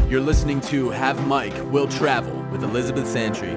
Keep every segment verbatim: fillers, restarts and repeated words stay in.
You're listening to Have Mike Will Travel with Elizabeth Santry.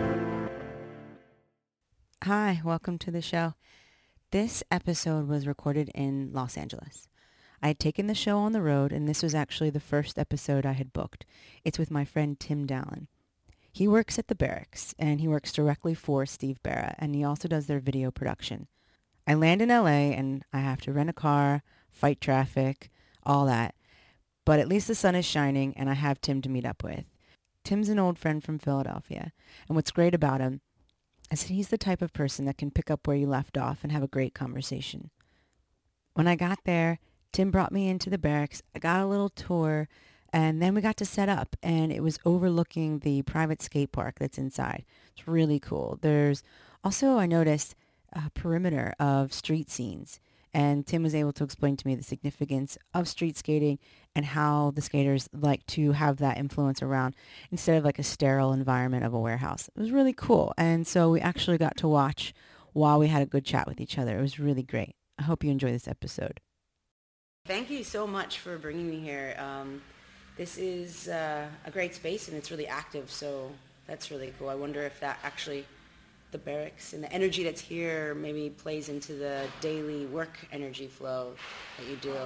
Hi, welcome to the show. This episode was recorded in Los Angeles. I had taken the show on the road, and this was actually the first episode I had booked. It's with my friend Tim Dallin. He works at the Barracks, and he works directly for Steve Barra, and he also does their video production. I land in L A, and I have to rent a car, fight traffic, all that. But at least the sun is shining, and I have Tim to meet up with. Tim's an old friend from Philadelphia, and what's great about him is that he's the type of person that can pick up where you left off and have a great conversation. When I got there, Tim brought me into the Barracks. I got a little tour, and then we got to set up, and it was overlooking the private skate park that's inside. It's really cool. There's also, I noticed, a perimeter of street scenes, and Tim was able to explain to me the significance of street skating and how the skaters like to have that influence around instead of like a sterile environment of a warehouse. It was really cool. And so we actually got to watch while we had a good chat with each other. It was really great. I hope you enjoy this episode. Thank you so much for bringing me here. Um, this is uh, a great space, and it's really active, so that's really cool. I wonder if that actually, the Barracks and the energy that's here maybe plays into the daily work energy flow that you do.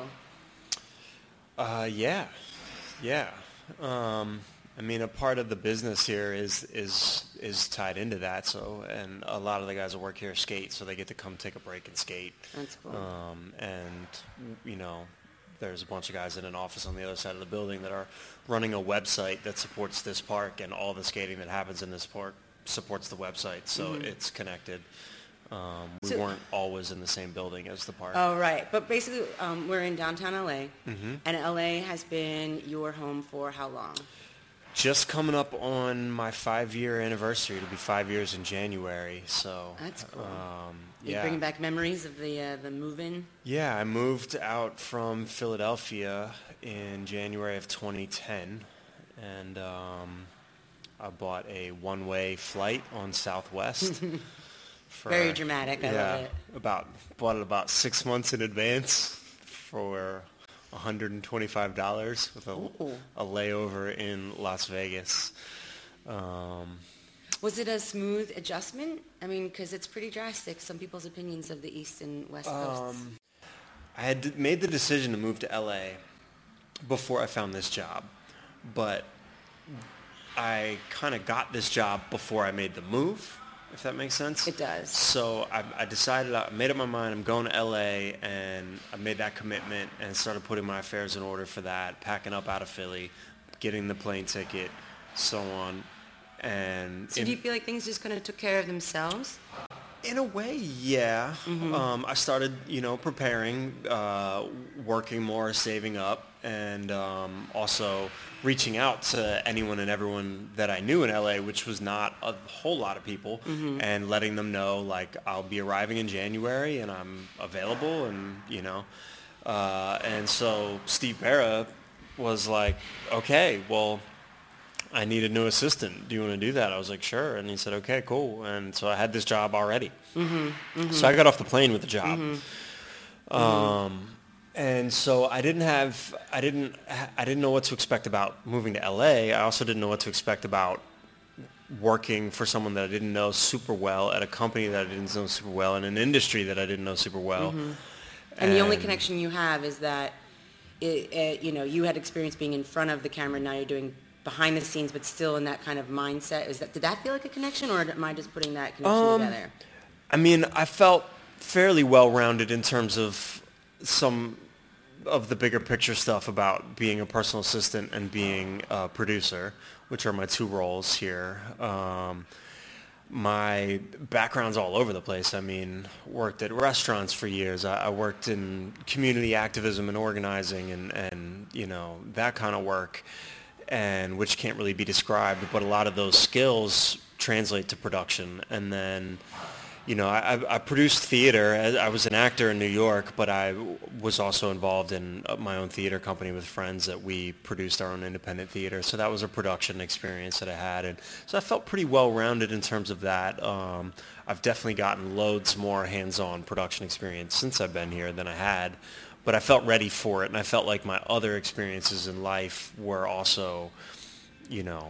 Uh, yeah, yeah. Um, I mean, a part of the business here is is is tied into that. So, and a lot of the guys that work here skate, so they get to come take a break and skate. That's cool. Um, and you know, there's a bunch of guys in an office on the other side of the building that are running a website that supports this park, and all the skating that happens in this park supports the website. So mm-hmm. It's connected. Um, we so, weren't always in the same building as the park. Oh, right. But basically, um, we're in downtown L A, mm-hmm. and L A has been your home for how long? Just coming up on my five-year anniversary. It'll be five years in January. So that's cool. Um, yeah. You bringing back memories of the uh, the move-in? Yeah, I moved out from Philadelphia in January of twenty ten, and um, I bought a one-way flight on Southwest. For, Very dramatic. I yeah, love it. About bought it about six months in advance for one hundred twenty-five dollars with a, a layover in Las Vegas. Um, Was it a smooth adjustment? I mean, because it's pretty drastic. Some people's opinions of the East and West Coasts. Um, I had made the decision to move to L A before I found this job, but I kind of got this job before I made the move, if that makes sense. It does. So I, I decided, I made up my mind, I'm going to L A, and I made that commitment and started putting my affairs in order for that, packing up out of Philly, getting the plane ticket, so on. And so in, do you feel like things just kind of took care of themselves? In a way, yeah. Mm-hmm. Um, I started, you know, preparing, uh, working more, saving up, and um, also reaching out to anyone and everyone that I knew in L A, which was not a whole lot of people, mm-hmm. and letting them know, like, I'll be arriving in January and I'm available, and, you know. Uh, and so Steve Barra was like, okay, well, I need a new assistant. Do you want to do that? I was like, sure. And he said, okay, cool. And so I had this job already. Mm-hmm, mm-hmm. So I got off the plane with the job. Mm-hmm. Um, and so I didn't have, I didn't, I didn't know what to expect about moving to L A. I also didn't know what to expect about working for someone that I didn't know super well at a company that I didn't know super well in an industry that I didn't know super well. Mm-hmm. And, and the only connection you have is that, it, it, you know, you had experience being in front of the camera. Now you're doing behind the scenes, but still in that kind of mindset. Is that, did that feel like a connection, or am I just putting that connection um, together? I mean, I felt fairly well-rounded in terms of some of the bigger picture stuff about being a personal assistant and being a producer, which are my two roles here. Um, my background's all over the place. I mean, worked at restaurants for years. I, I worked in community activism and organizing and, and, you know, that kind of work, and which can't really be described, but a lot of those skills translate to production. And then, you know, I, I produced theater. I was an actor in New York, but I was also involved in my own theater company with friends that we produced our own independent theater. So that was a production experience that I had. And so I felt pretty well-rounded in terms of that. Um, I've definitely gotten loads more hands-on production experience since I've been here than I had, but I felt ready for it. And I felt like my other experiences in life were also you know,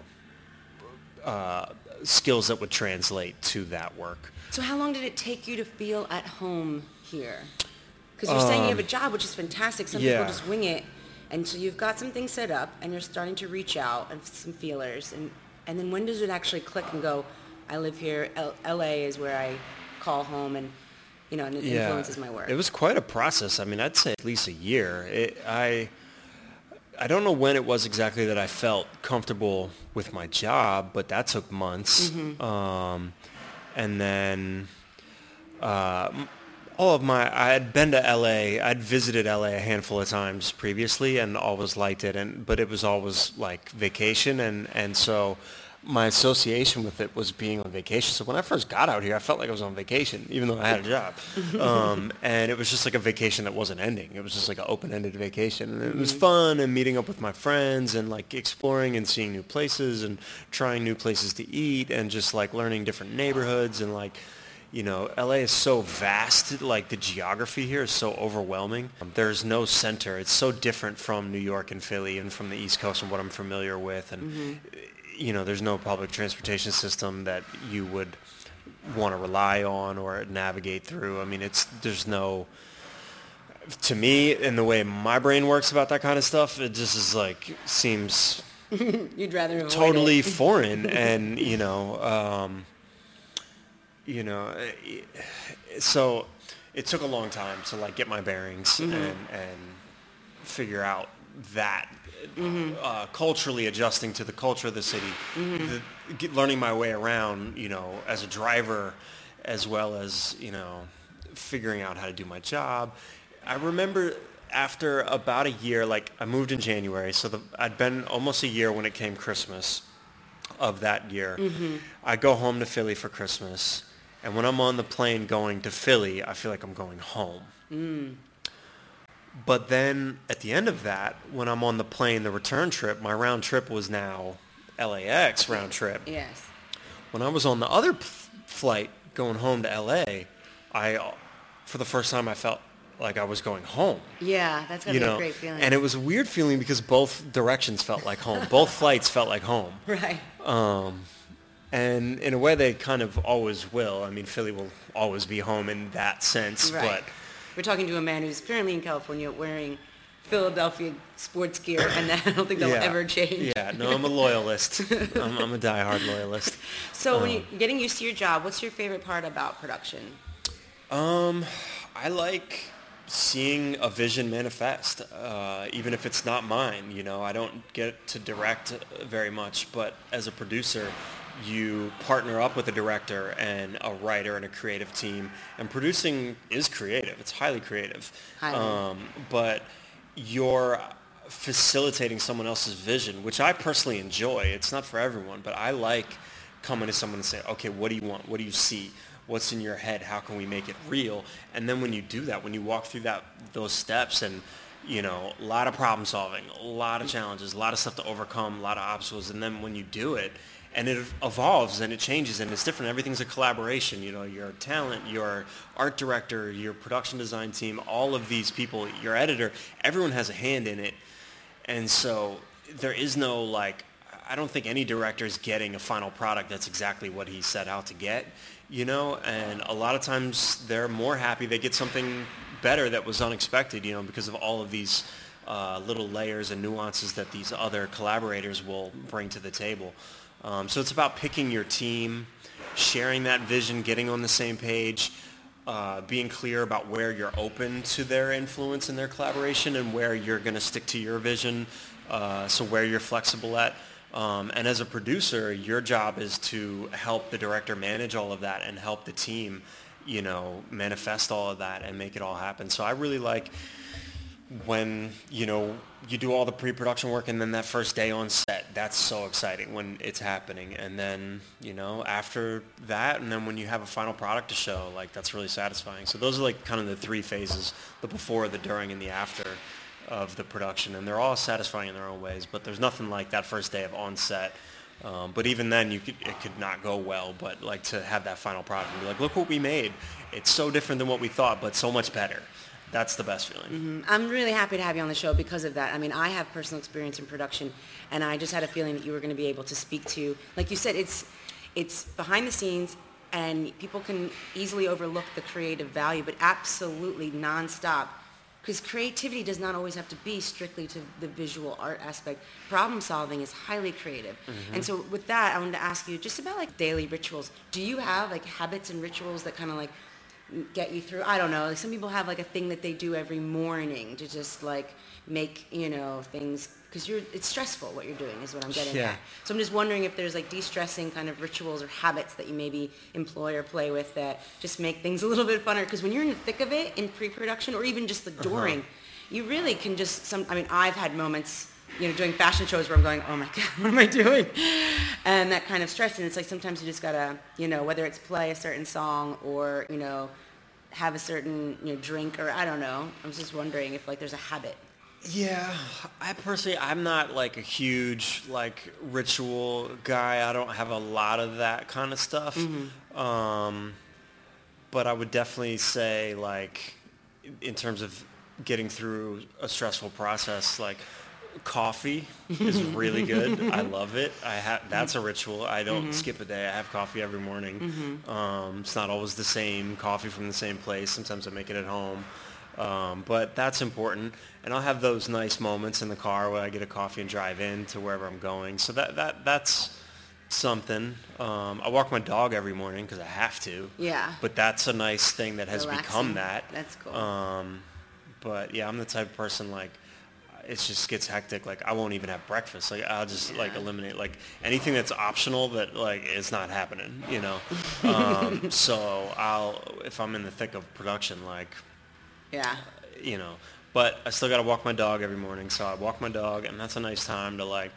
uh, skills that would translate to that work. So how long did it take you to feel at home here? Because you're um, saying you have a job, which is fantastic. Some yeah. people just wing it. And so you've got some things set up, and you're starting to reach out and some feelers. And, and then when does it actually click and go, I live here, L- L.A. is where I call home, and, you know, and it yeah. influences my work? It was quite a process. I mean, I'd say at least a year. It, I... I don't know when it was exactly that I felt comfortable with my job, but that took months. Mm-hmm. Um, and then uh, all of my, I had been to L A, I'd visited L A a handful of times previously and always liked it, and but it was always like vacation, and, and so my association with it was being on vacation. So when I first got out here, I felt like I was on vacation, even though I had a job. Um, and it was just like a vacation that wasn't ending. It was just like an open-ended vacation. And it was fun, and meeting up with my friends, and like exploring and seeing new places, and trying new places to eat, and just like learning different neighborhoods. And like, you know, L A is so vast. Like the geography here is so overwhelming. There's no center. It's so different from New York and Philly and from the East Coast and what I'm familiar with. And mm-hmm. you know, there's no public transportation system that you would want to rely on or navigate through. I mean, it's there's no, to me, in the way my brain works about that kind of stuff, it just is like, seems You'd rather avoid totally it. foreign. And, you know, um, you know, so it took a long time to like get my bearings mm-hmm. and, and figure out that. Mm-hmm. Uh, culturally adjusting to the culture of the city, mm-hmm. the, get, learning my way around, you know, as a driver, as well as, you know, figuring out how to do my job. I remember after about a year, like I moved in January, so the, I'd been almost a year when it came Christmas of that year. Mm-hmm. I go home to Philly for Christmas, and when I'm on the plane going to Philly, I feel like I'm going home. Mm. But then at the end of that, when I'm on the plane, the return trip, my round trip was now L A X round trip. Yes. When I was on the other p- flight going home to L A, I, for the first time, I felt like I was going home. Yeah, that's gotta you be know? a great feeling. And it was a weird feeling because both directions felt like home. Both flights felt like home. Right. Um, and in a way, they kind of always will. I mean, Philly will always be home in that sense, right. but. We're talking to a man who's currently in California wearing Philadelphia sports gear, and I don't think that'll yeah. ever change. Yeah, no, I'm a loyalist. I'm, I'm a diehard loyalist. So um, when you're getting used to your job, what's your favorite part about production? Um, I like seeing a vision manifest, uh, even if it's not mine. You know, I don't get to direct very much, but as a producer, you partner up with a director and a writer and a creative team, and producing is creative. It's highly creative. Highly. Um, but you're facilitating someone else's vision, which I personally enjoy. It's not for everyone, but I like coming to someone and say, okay, what do you want? What do you see? What's in your head? How can we make it real? And then when you do that, when you walk through that those steps, and you know, a lot of problem solving, a lot of challenges, a lot of stuff to overcome, a lot of obstacles, and then when you do it, and it evolves and it changes and it's different. Everything's a collaboration. You know, your talent, your art director, your production design team, all of these people, your editor, everyone has a hand in it. And so there is no like, I don't think any director is getting a final product that's exactly what he set out to get, you know, and a lot of times they're more happy they get something better that was unexpected, you know, because of all of these uh, little layers and nuances that these other collaborators will bring to the table. Um, so it's about picking your team, sharing that vision, getting on the same page, uh, being clear about where you're open to their influence and their collaboration and where you're going to stick to your vision, uh, so where you're flexible at. Um, and as a producer, your job is to help the director manage all of that and help the team, you know, manifest all of that and make it all happen. So I really like when, you know, you do all the pre-production work and then that first day on set, that's so exciting when it's happening. And then, you know, after that, and then when you have a final product to show, like that's really satisfying. So those are like kind of the three phases, the before, the during, and the after of the production. And they're all satisfying in their own ways, but there's nothing like that first day of on set. Um, but even then, you could, it could not go well. But like to have that final product and be like, look what we made. It's so different than what we thought, but so much better. That's the best feeling. Mm-hmm. I'm really happy to have you on the show because of that. I mean, I have personal experience in production, and I just had a feeling that you were going to be able to speak to, like you said, it's it's behind the scenes, and people can easily overlook the creative value, but absolutely nonstop. Because creativity does not always have to be strictly to the visual art aspect. Problem solving is highly creative. Mm-hmm. And so with that, I wanted to ask you just about like daily rituals. Do you have like habits and rituals that kind of like get you through? I don't know. Like some people have like a thing that they do every morning to just like make, you know, things, because you're it's stressful what you're doing is what I'm getting yeah. at. So I'm just wondering if there's like de-stressing kind of rituals or habits that you maybe employ or play with that just make things a little bit funner. Because when you're in the thick of it in pre-production or even just the during, uh-huh. you really can just, some. I mean, I've had moments, you know, doing fashion shows where I'm going, oh my God, what am I doing? And that kind of stress. And it's like sometimes you just gotta, you know, whether it's play a certain song or, you know, have a certain, you know, drink or I don't know. I was just wondering if like there's a habit. Yeah, I personally, I'm not like a huge like ritual guy. I don't have a lot of that kind of stuff. Mm-hmm. Um, but I would definitely say like in terms of getting through a stressful process, like coffee is really good. I love it. I have that's a ritual. I don't mm-hmm. skip a day. I have coffee every morning. Mm-hmm. Um, it's not always the same coffee from the same place. Sometimes I make it at home. Um, but that's important, and I'll have those nice moments in the car where I get a coffee and drive in to wherever I'm going. So that that that's something. Um, I walk my dog every morning because I have to. Yeah. But that's a nice thing that has Relaxing. become that. That's cool. Um, but yeah, I'm the type of person like it just gets hectic. Like I won't even have breakfast. Like I'll just yeah. like eliminate like anything that's optional that like is not happening. You know. um, so I'll if I'm in the thick of production like. Yeah. You know, but I still got to walk my dog every morning. So I walk my dog, and that's a nice time to like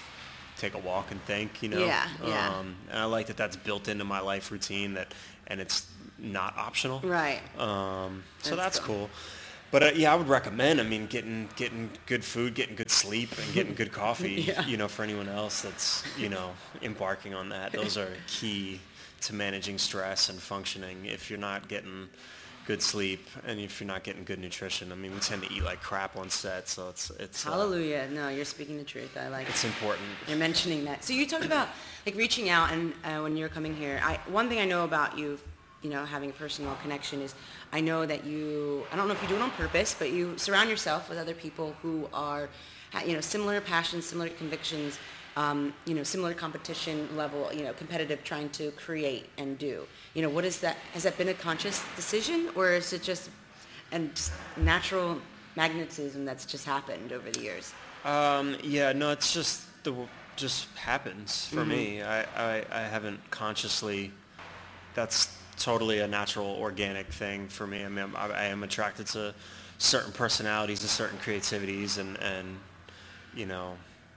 take a walk and think. You know. Yeah. Yeah. Um, and I like that that's built into my life routine. That and it's not optional. Right. Um, so that's, that's cool. cool. But uh, yeah, I would recommend. I mean, getting getting good food, getting good sleep, and getting good coffee. yeah. You know, for anyone else that's you know embarking on that, those are key to managing stress and functioning. If you're not getting good sleep, and if you're not getting good nutrition, I mean, we tend to eat like crap on set, so it's it's. Hallelujah! Uh, no, you're speaking the truth. I like. It's important. You're mentioning that. So you talked about like reaching out, and uh, when you're coming here, I one thing I know about you, you know, having a personal connection is, I know that you. I don't know if you do it on purpose, but you surround yourself with other people who are, you know, similar passions, similar convictions. Um, you know, similar competition level, you know, competitive, trying to create and do. You know, what is that? Has that been a conscious decision, or is it just a natural magnetism that's just happened over the years? Um, yeah, no, it's just the just happens for mm-hmm. me. I, I, I haven't consciously. That's totally a natural, organic thing for me. I mean, I, I am attracted to certain personalities and certain creativities, and and you know.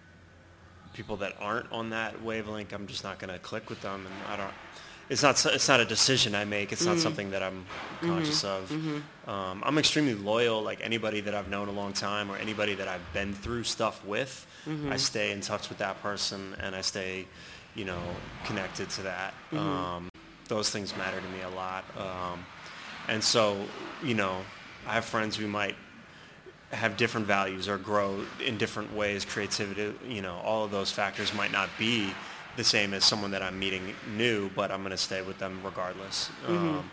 People that aren't on that wavelength, I'm just not going to click with them, and I don't. It's not. It's not a decision I make. It's mm-hmm. not something that I'm conscious mm-hmm. of. Mm-hmm. Um, I'm extremely loyal. Like anybody that I've known a long time, or anybody that I've been through stuff with, mm-hmm. I stay in touch with that person, and I stay, you know, connected to that. Mm-hmm. Um, those things matter to me a lot, um, and so, you know, I have friends who might have different values or grow in different ways, creativity, you know, all of those factors might not be the same as someone that I'm meeting new, but I'm going to stay with them regardless. Mm-hmm. Um,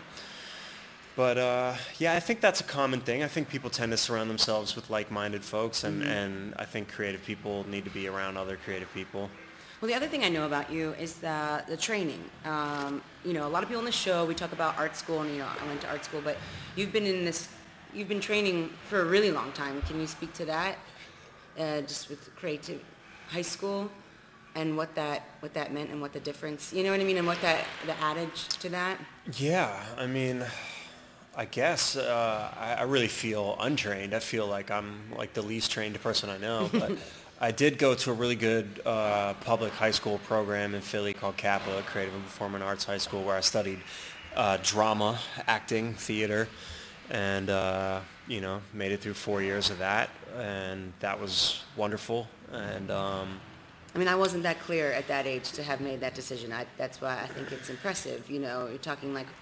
but uh, yeah, I think that's a common thing. I think people tend to surround themselves with like-minded folks, and, mm-hmm. and I think creative people need to be around other creative people. Well, the other thing I know about you is the, the training. Um, you know, a lot of people on the show, we talk about art school, and, you know, I went to art school, but you've been in this You've been training for a really long time. Can you speak to that, uh, just with creative high school, and what that what that meant and what the difference, you know what I mean, and what that the adage to that? Yeah, I mean, I guess uh, I, I really feel untrained. I feel like I'm like the least trained person I know. But I did go to a really good uh, public high school program in Philly called CAPA, Creative and Performing Arts High School, where I studied uh, drama, acting, theater. And, uh, you know, made it through four years of that, and that was wonderful. And um, I mean, I wasn't that clear at that age to have made that decision. I, that's why I think it's impressive. You know, you're talking like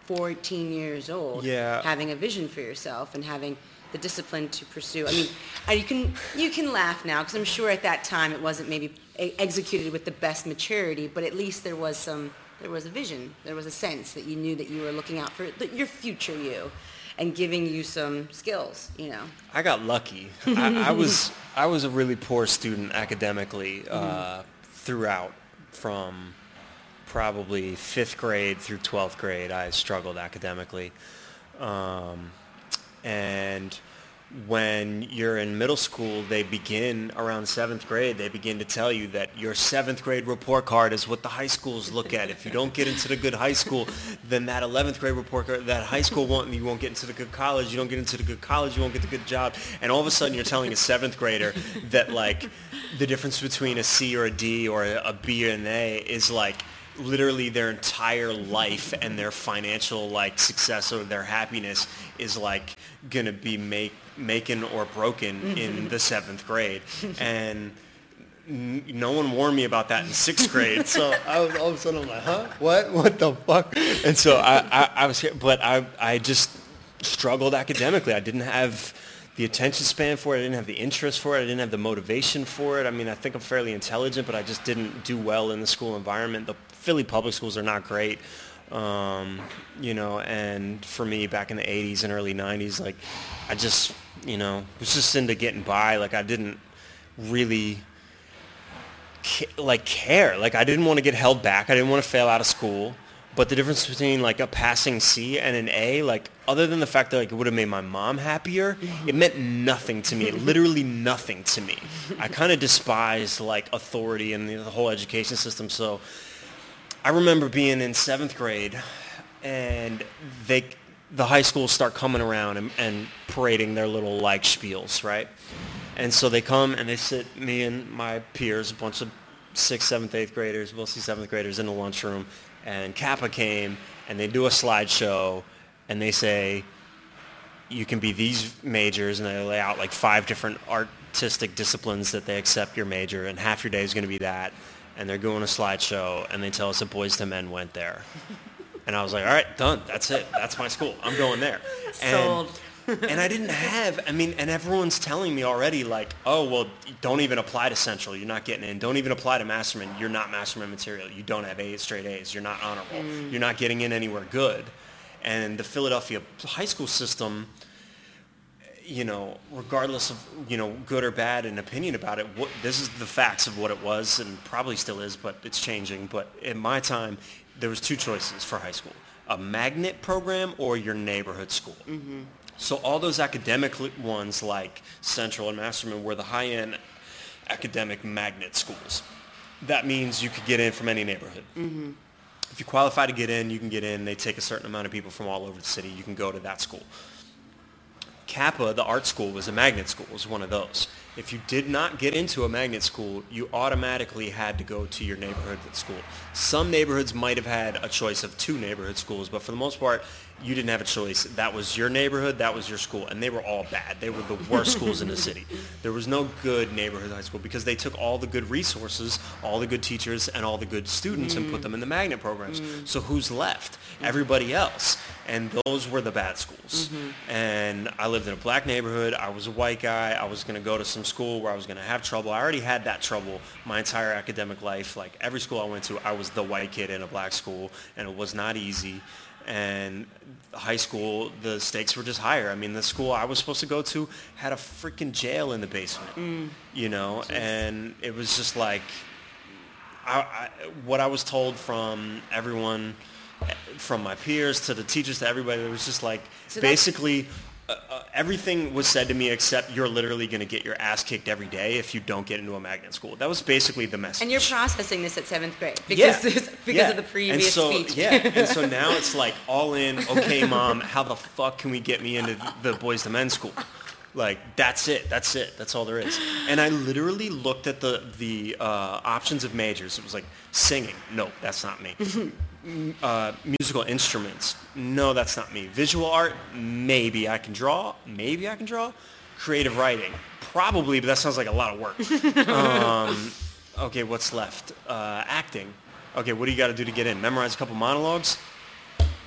fourteen years old, Yeah. having a vision for yourself and having the discipline to pursue. I mean, uh, you can you can laugh now because I'm sure at that time it wasn't maybe e- executed with the best maturity, but at least there was some there was a vision, there was a sense that you knew that you were looking out for the, your future you, and giving you some skills. You know. I got lucky. I, I was I was a really poor student academically uh, mm-hmm. throughout, from probably fifth grade through twelfth grade. I struggled academically. Um, and when you're in middle school, they begin around seventh grade, they begin to tell you that your seventh grade report card is what the high schools look at. If you don't get into the good high school, then that eleventh grade report card, that high school won't, you won't get into the good college. You don't get into the good college, you won't get the good job. And all of a sudden you're telling a seventh grader that like the difference between a C or a D or a, a B or an A is like literally their entire life, and their financial like success or their happiness is like gonna be make making or broken in the seventh grade. And n- no one warned me about that in sixth grade. So I was all of a sudden I'm like, huh? What? What the fuck? And so I, I, I was, but I, I just struggled academically. I didn't have the attention span for it. I didn't have the interest for it. I didn't have the motivation for it. I mean, I think I'm fairly intelligent, but I just didn't do well in the school environment. The Philly public schools are not great. Um, you know, and for me back in the eighties and early nineties, like I just, you know, was just into getting by. Like I didn't really ca- like care. Like I didn't want to get held back. I didn't want to fail out of school. But the difference between like a passing C and an A, like other than the fact that like it would have made my mom happier, it meant nothing to me. Literally nothing to me. I kind of despised like authority and the, the whole education system. So I remember being in seventh grade, and they, the high schools start coming around and, and parading their little like spiels, right? And so they come and they sit me and my peers, a bunch of sixth, seventh, eighth graders, mostly seventh graders, in the lunchroom. And Kappa came, and they do a slideshow, and they say, you can be these majors, and they lay out like five different artistic disciplines that they accept your major, and half your day is going to be that. And they're doing a slideshow, and they tell us that Boys to Men went there. And I was like, all right, done. That's it. That's my school. I'm going there. Sold. And, and I didn't have, I mean, and everyone's telling me already, like, oh, well, don't even apply to Central. You're not getting in. Don't even apply to Masterman. You're not Masterman material. You don't have A's, straight A's. You're not honorable. Mm. You're not getting in anywhere good. And the Philadelphia high school system, you know, regardless of, you know, good or bad an opinion about it, what, this is the facts of what it was, and probably still is, but it's changing. But in my time, there was two choices for high school: a magnet program or your neighborhood school. Mm-hmm. So all those academic ones like Central and Masterman were the high-end academic magnet schools. That means you could get in from any neighborhood. Mm-hmm. If you qualify to get in, you can get in. They take a certain amount of people from all over the city. You can go to that school. Kappa, the art school, was a magnet school. It was one of those. If you did not get into a magnet school, you automatically had to go to your neighborhood school. Some neighborhoods might have had a choice of two neighborhood schools, but for the most part, you didn't have a choice. That was your neighborhood, that was your school, and they were all bad. They were the worst schools in the city. There was no good neighborhood high school because they took all the good resources, all the good teachers, and all the good students mm. and put them in the magnet programs. Mm. So who's left? Everybody else. And those were the bad schools. Mm-hmm. And I lived in a black neighborhood. I was a white guy. I was going to go to some school where I was going to have trouble. I already had that trouble my entire academic life. Like every school I went to, I was the white kid in a black school, and it was not easy. And high school, the stakes were just higher. I mean, the school I was supposed to go to had a freaking jail in the basement, mm. you know, Jeez. And it was just like, I, I, what I was told from everyone, from my peers to the teachers to everybody, it was just like, so basically uh, uh, everything was said to me except you're literally going to get your ass kicked every day if you don't get into a magnet school. That was basically the message. And you're processing this at seventh grade because, yeah. because yeah. of the previous and so, speech. Yeah, and so now it's like all in, okay, Mom, how the fuck can we get me into the Boys to Men school? Like, that's it. That's it. That's all there is. And I literally looked at the, the uh, options of majors. It was like singing. No, that's not me. Uh, musical instruments. No, that's not me. Visual art. Maybe I can draw. Maybe I can draw. Creative writing. Probably, but that sounds like a lot of work. Um, okay, what's left? Uh, acting. Okay, what do you got to do to get in? Memorize a couple monologues?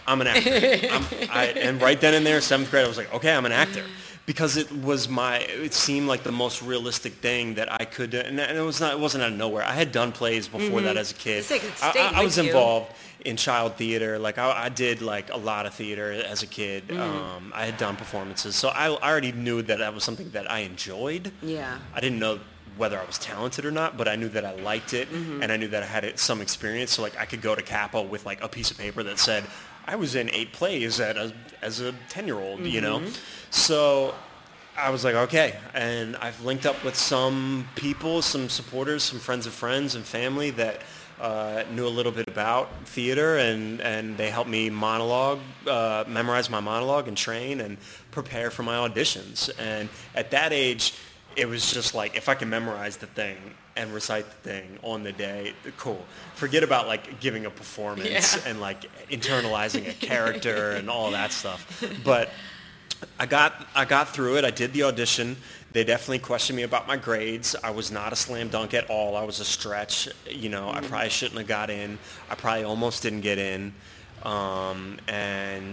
I'm an actor. I'm, I, and right then and there, seventh grade, I was like, okay, I'm an actor. Because it was my, it seemed like the most realistic thing that I could do. And it was not, it wasn't out of nowhere. I had done plays before mm-hmm. that as a kid. It's like it I, stayed I, I was with you. involved in child theater. Like I, I did like a lot of theater as a kid. Mm-hmm. Um, I had done performances. So I, I already knew that that was something that I enjoyed. Yeah. I didn't know whether I was talented or not, but I knew that I liked it. Mm-hmm. And I knew that I had it, some experience. So like I could go to Kappa with like a piece of paper that said, I was in eight plays at a, as a ten-year-old, mm-hmm. you know? So I was like, okay. And I've linked up with some people, some supporters, some friends of friends and family that uh, knew a little bit about theater, and, and they helped me monologue, uh, memorize my monologue and train and prepare for my auditions. And at that age, it was just like, if I can memorize the thing and recite the thing on the day, cool. Forget about like giving a performance yeah. and like internalizing a character and all that stuff. But I got I got through it. I did the audition. They definitely questioned me about my grades. I was not a slam dunk at all. I was a stretch. You know, mm-hmm. I probably shouldn't have got in. I probably almost didn't get in. Um, and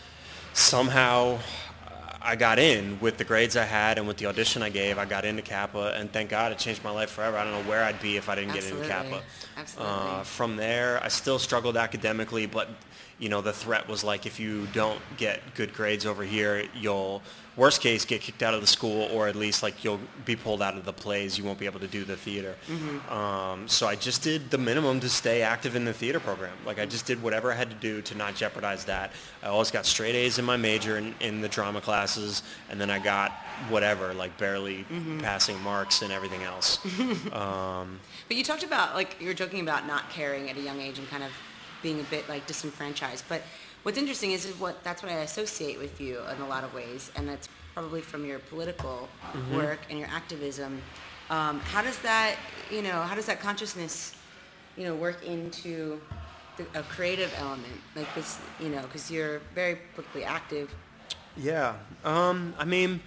somehow I got in with the grades I had and with the audition I gave. I got into Kappa, and thank God it changed my life forever. I don't know where I'd be if I didn't Absolutely. get into Kappa. Absolutely. Uh, from there, I still struggled academically, but you know, the threat was like, if you don't get good grades over here, you'll, worst case, get kicked out of the school, or at least like you'll be pulled out of the plays. You won't be able to do the theater. Mm-hmm. Um, so I just did the minimum to stay active in the theater program. Like I just did whatever I had to do to not jeopardize that. I always got straight A's in my major in, in the drama classes, and then I got whatever, like barely mm-hmm. passing marks and everything else. um, but you talked about, like, you were joking about not caring at a young age and kind of being a bit like disenfranchised. But what's interesting is what that's what I associate with you in a lot of ways, and that's probably from your political mm-hmm. work and your activism. Um, how does that, you know, how does that consciousness, you know, work into the, a creative element like this, you know, because you're very politically active. Yeah. Um, I mean,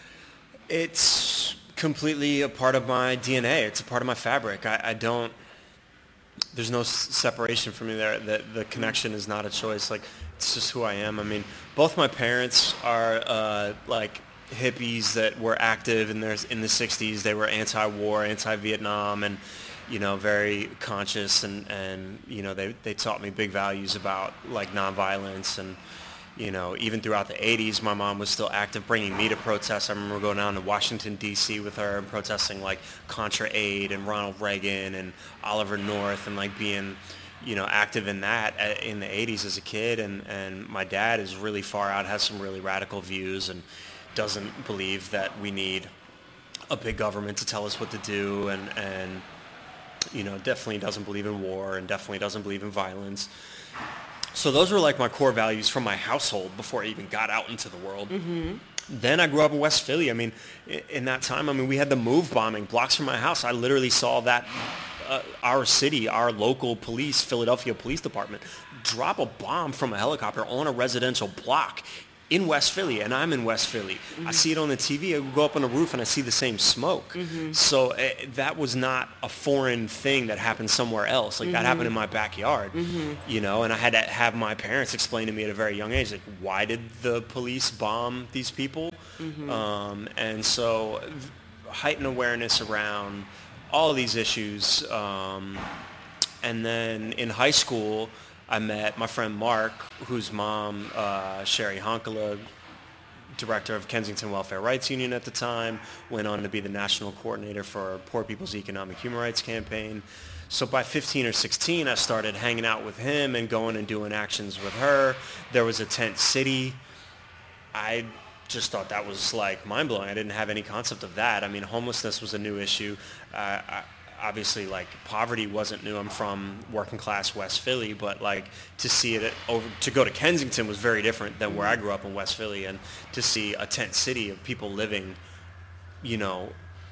it's completely a part of my D N A. It's a part of my fabric. I, I don't, there's no s- separation for me there. The, the connection is not a choice. Like, it's just who I am. I mean, both my parents are uh, like hippies that were active in their, in the sixties. They were anti-war, anti-Vietnam, and, you know, very conscious, and, and you know, they, they taught me big values about, like, nonviolence. And, you know, even throughout the eighties, my mom was still active, bringing me to protests. I remember going down to Washington, D C with her and protesting, like, Contra Aid and Ronald Reagan and Oliver North, and, like, being, you know, active in that in the eighties as a kid. And, and my dad is really far out, has some really radical views, and doesn't believe that we need a big government to tell us what to do, and, and you know, definitely doesn't believe in war, and definitely doesn't believe in violence. So those were like my core values from my household before I even got out into the world. Mm-hmm. Then I grew up in West Philly. I mean, in that time, I mean, we had the MOVE bombing blocks from my house. I literally saw that uh, our city, our local police, Philadelphia Police Department, drop a bomb from a helicopter on a residential block in West Philly, and I'm in West Philly. Mm-hmm. I see it on the T V. I go up on the roof and I see the same smoke. Mm-hmm. So uh, that was not a foreign thing that happened somewhere else. Like, mm-hmm. that happened in my backyard, mm-hmm. you know, and I had to have my parents explain to me at a very young age, like, why did the police bomb these people? Mm-hmm. Um, and so heightened awareness around all of these issues. Um, and then in high school, I met my friend Mark, whose mom, uh, Sherry Honkala, director of Kensington Welfare Rights Union at the time, went on to be the national coordinator for Poor People's Economic Human Rights Campaign. So by fifteen or sixteen, I started hanging out with him and going and doing actions with her. There was a tent city. I just thought that was, like, mind-blowing. I didn't have any concept of that. I mean, homelessness was a new issue. Uh, I, Obviously, like, poverty wasn't new. I'm from working class West Philly, but, like, to see it over, to go to Kensington was very different than where I grew up in West Philly, and to see a tent city of people living, you know,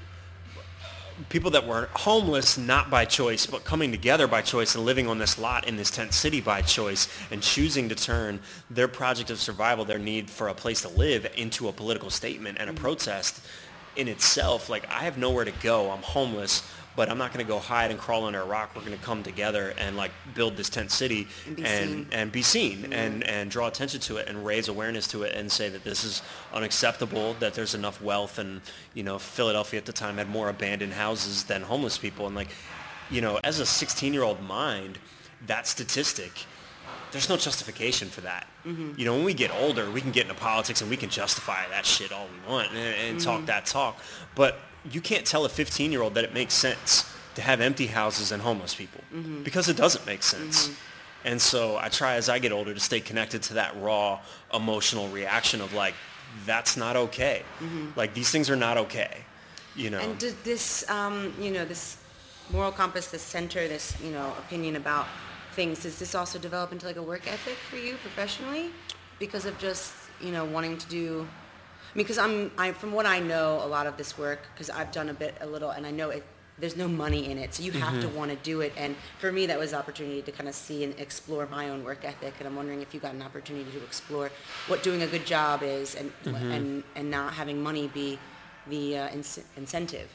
people that were homeless not by choice, but coming together by choice and living on this lot in this tent city by choice, and choosing to turn their project of survival, their need for a place to live, into a political statement and a protest in itself. Like, I have nowhere to go. I'm homeless. but I'm not going to go hide and crawl under a rock. We're going to come together and like build this tent city And be and seen. and be seen Mm-hmm. and and draw attention to it and raise awareness to it and say that this is unacceptable, that there's enough wealth, and you know, Philadelphia at the time had more abandoned houses than homeless people, and like, you know, as a sixteen-year-old mind, that statistic, there's no justification for that. Mm-hmm. You know, when we get older, we can get into politics and we can justify that shit all we want and, and mm-hmm. talk that talk. But you can't tell a fifteen-year-old that it makes sense to have empty houses and homeless people mm-hmm. because it doesn't make sense. Mm-hmm. And so I try as I get older to stay connected to that raw emotional reaction of like, that's not okay. Mm-hmm. Like, these things are not okay, you know. And did this, um, you know, this moral compass, this center, this, you know, opinion about things, does this also develop into like a work ethic for you professionally because of just, you know, wanting to do, I mean, because I'm, I, from what I know, a lot of this work, because I've done a bit, a little, and I know it, there's no money in it, so you have mm-hmm. to want to do it. And for me, that was an opportunity to kind of see and explore my own work ethic. And I'm wondering if you got an opportunity to explore what doing a good job is, and mm-hmm. and and not having money be the uh, ins- incentive.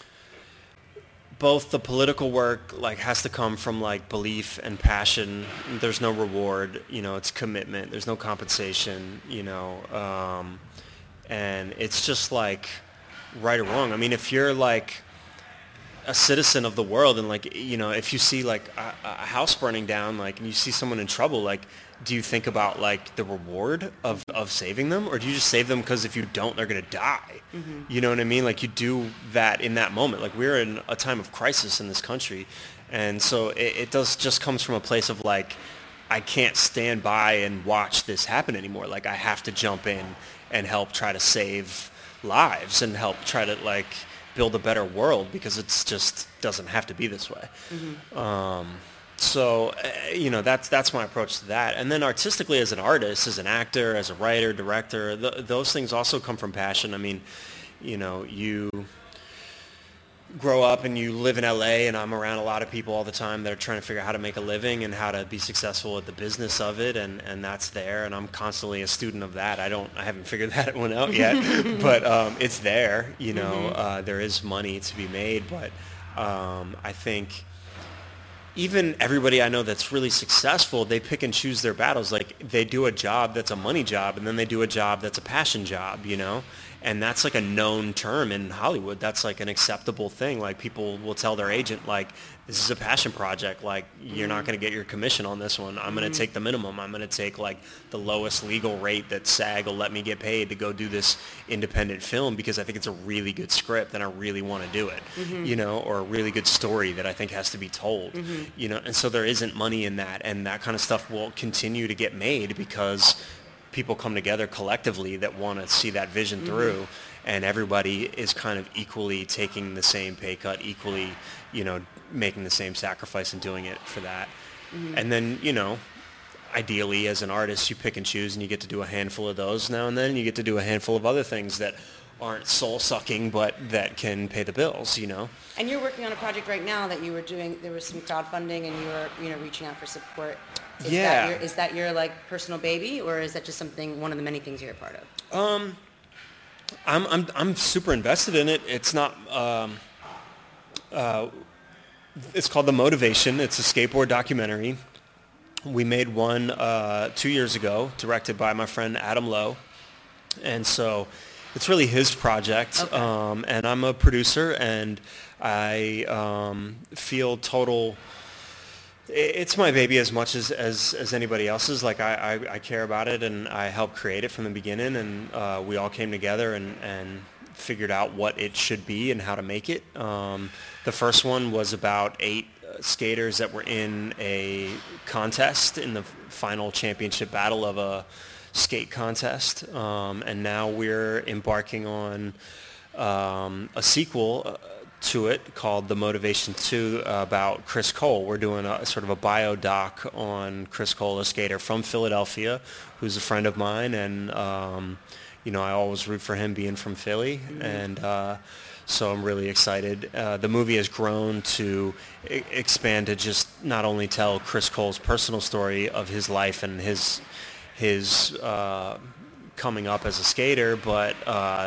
Both the political work like has to come from like belief and passion. There's no reward, you know, it's commitment. There's no compensation, you know, um, and it's just like right or wrong. I mean, if you're like a citizen of the world and like, you know, if you see like a, a house burning down, like, and you see someone in trouble, like, do you think about like the reward of, of saving them, or do you just save them because if you don't, they're going to die? Mm-hmm. You know what I mean? Like, you do that in that moment. Like, we're in a time of crisis in this country. And so it, it does just comes from a place of like, I can't stand by and watch this happen anymore. Like, I have to jump in and help try to save lives and help try to like build a better world, because it's just doesn't have to be this way. Mm-hmm. Um, so, uh, you know, that's that's my approach to that. And then artistically, as an artist, as an actor, as a writer, director, th- those things also come from passion. I mean, you know, you grow up and you live in L A, and I'm around a lot of people all the time that are trying to figure out how to make a living and how to be successful at the business of it, and, and that's there, and I'm constantly a student of that. I don't, I haven't figured that one out yet, but um, it's there, you know, mm-hmm. uh, there is money to be made, but um, I think even everybody I know that's really successful, they pick and choose their battles. Like, they do a job that's a money job, and then they do a job that's a passion job, you know? And that's like a known term in Hollywood. That's like an acceptable thing. Like, people will tell their agent, like, this is a passion project. Like, you're mm-hmm. not going to get your commission on this one. I'm going to mm-hmm. take the minimum. I'm going to take like the lowest legal rate that SAG will let me get paid to go do this independent film, because I think it's a really good script and I really want to do it, mm-hmm. you know, or a really good story that I think has to be told, mm-hmm. you know. And so there isn't money in that, and that kind of stuff will continue to get made because people come together collectively that want to see that vision through, mm-hmm. and everybody is kind of equally taking the same pay cut, equally, you know, making the same sacrifice and doing it for that. Mm-hmm. And then, you know, ideally as an artist, you pick and choose, and you get to do a handful of those now and then. You get to do a handful of other things that aren't soul-sucking, but that can pay the bills, you know. And you're working on a project right now that you were doing, there was some crowdfunding, and you were, you know, reaching out for support. Is yeah. That your, is that your, like, personal baby, or is that just something, one of the many things you're a part of? Um, I'm I'm I'm super invested in it. It's not. Um, uh, it's called The Motivation. It's a skateboard documentary. We made one uh, two years ago, directed by my friend Adam Lowe, and so it's really his project. Okay. Um, and I'm a producer, and I um, feel total. It's my baby as much as, as, as anybody else's. Like, I, I, I care about it, and I helped create it from the beginning, and uh, we all came together and, and figured out what it should be and how to make it. Um, the first one was about eight uh, skaters that were in a contest, in the final championship battle of a skate contest, um, and now we're embarking on um, a sequel uh, to it called The Motivation two, uh, about Chris Cole. We're doing a sort of a bio doc on Chris Cole, a skater from Philadelphia, who's a friend of mine, and um, you know, I always root for him being from Philly, mm-hmm. and uh, so I'm really excited. Uh, the movie has grown to I- expand to just not only tell Chris Cole's personal story of his life and his his uh, coming up as a skater, but uh,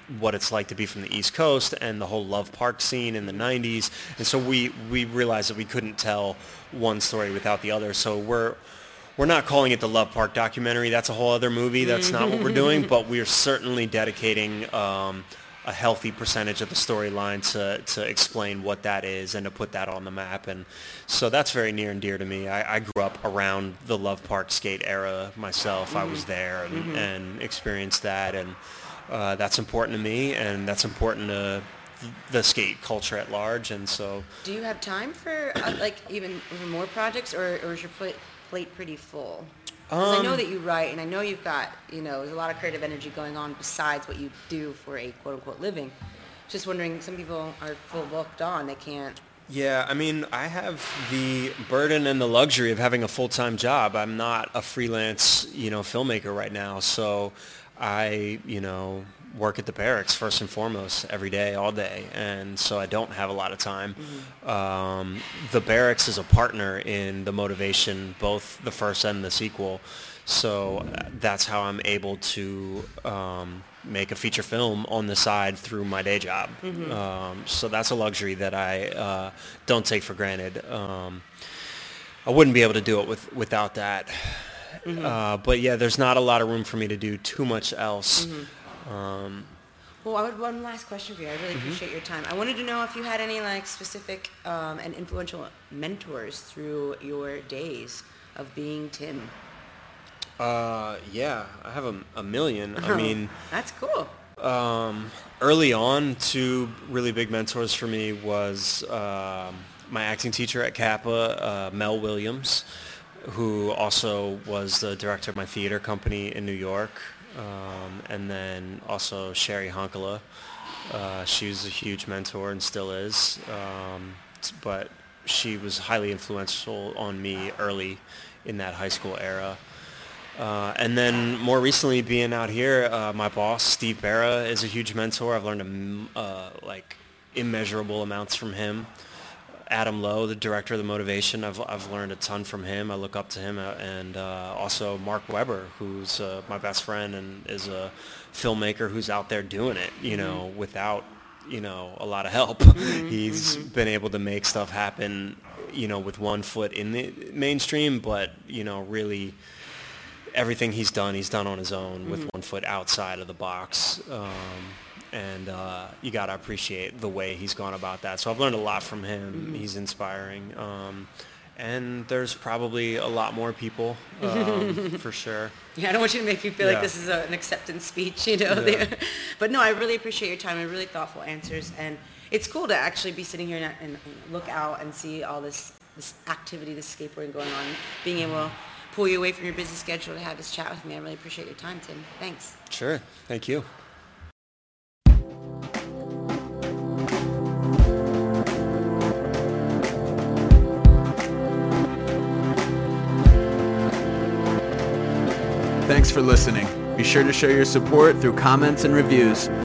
what it's like to be from the East Coast and the whole Love Park scene in the nineties. And so we, we realized that we couldn't tell one story without the other. So we're we're not calling it the Love Park documentary. That's a whole other movie. That's not what we're doing. But we are certainly dedicating um, a healthy percentage of the storyline to, to explain what that is and to put that on the map. And so that's very near and dear to me. I, I grew up around the Love Park skate era myself. Mm-hmm. I was there and, mm-hmm. and experienced that. And uh, that's important to me, and that's important to the skate culture at large. And so... Do you have time for, uh, like, even, even more projects, or, or is your plate, plate pretty full? Because um, I know that you write, and I know you've got, you know, there's a lot of creative energy going on besides what you do for a quote-unquote living. Just wondering, some people are full booked on, they can't. Yeah, I mean, I have the burden and the luxury of having a full-time job. I'm not a freelance, you know, filmmaker right now, so I, you know, work at the Barracks first and foremost every day, all day, and so I don't have a lot of time. Mm-hmm. Um, the Barracks is a partner in the Motivation, both the first and the sequel, so that's how I'm able to um, make a feature film on the side through my day job. Mm-hmm. Um, so that's a luxury that I uh, don't take for granted. Um, I wouldn't be able to do it with, without that. Mm-hmm. Uh, but yeah, there's not a lot of room for me to do too much else. Mm-hmm. Um, well, I would one last question for you. I really mm-hmm. appreciate your time. I wanted to know if you had any like specific um, and influential mentors through your days of being Tim. Uh, yeah, I have a, a million. I mean, that's cool. Um, early on, two really big mentors for me was um, my acting teacher at Kappa, uh, Mel Williams, who also was the director of my theater company in New York. Um, and then also Sherry Honkala. Uh, she was a huge mentor and still is. Um, but she was highly influential on me early in that high school era. Uh, and then more recently being out here, uh, my boss, Steve Barra, is a huge mentor. I've learned a, uh, like immeasurable amounts from him. Adam Lowe, the director of the Motivation, I've I've learned a ton from him. I look up to him, uh, and uh, also Mark Webber, who's uh, my best friend and is a filmmaker who's out there doing it, you know, mm-hmm. without, you know, a lot of help. Mm-hmm. He's mm-hmm. been able to make stuff happen, you know, with one foot in the mainstream, but, you know, really everything he's done, he's done on his own mm-hmm. with one foot outside of the box. Um, And uh, you got to appreciate the way he's gone about that. So I've learned a lot from him. Mm-hmm. He's inspiring. Um, and there's probably a lot more people, um, for sure. Yeah, I don't want you to make me feel yeah. like this is a, an acceptance speech, you know. Yeah. But no, I really appreciate your time and really thoughtful answers. And it's cool to actually be sitting here and, and look out and see all this, this activity, this skateboarding going on, being able to pull you away from your busy schedule to have this chat with me. I really appreciate your time, Tim. Thanks. Sure. Thank you. Thanks for listening. Be sure to show your support through comments and reviews.